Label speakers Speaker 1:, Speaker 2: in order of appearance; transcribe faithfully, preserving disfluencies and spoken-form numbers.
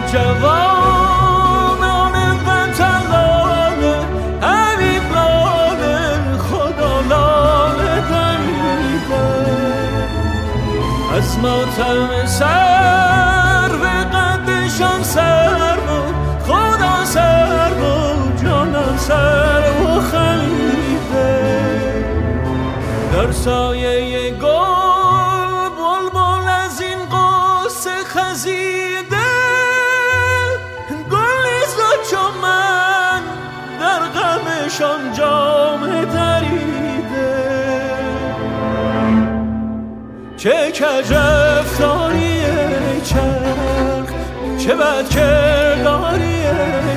Speaker 1: جوانان وطن لاله حبیب لاله خدا لاله دمیده از ماتم سر به قدشان سر بود خدا سر بود جانم سر و خلیده در سایه گل بلبل از این قصه خزیده گل نیزد چون من در غمشان جامه دریده چه کج رفتاری چرخ چه بد کرداری